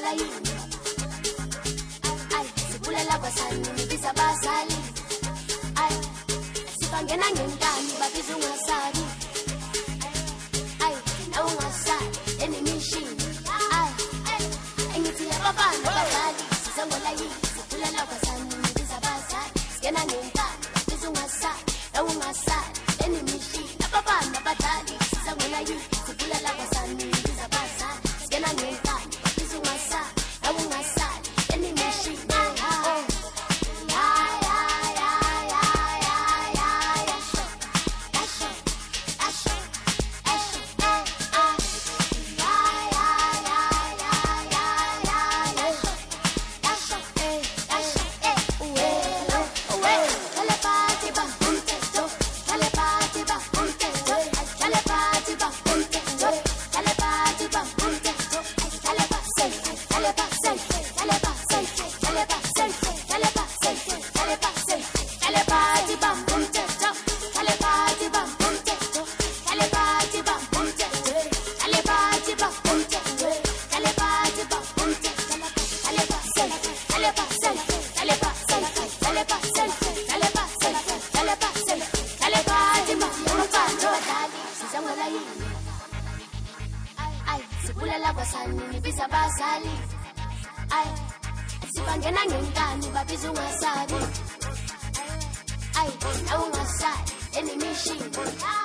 sizangola yini ay sibulela kwasani nibiza bazali ay sibangena ngenkani babiza ungasabi ay nawe ungasabi enemishini ay engithi labafana bazali sizangola yini sibulela kwasani nibiza bazali singena ngenkani babiza ungasabi nawe ungasabi enemishini labafana bazali sizangola yini sibulela kwasani nibiza bazali singena ngenkani babiza ungasabi nawe ungasabi enemishini sibulela kwasani nibiza bazali ay sibangena ngenkani babiza ungasabi ay nawe ungasabi enemishini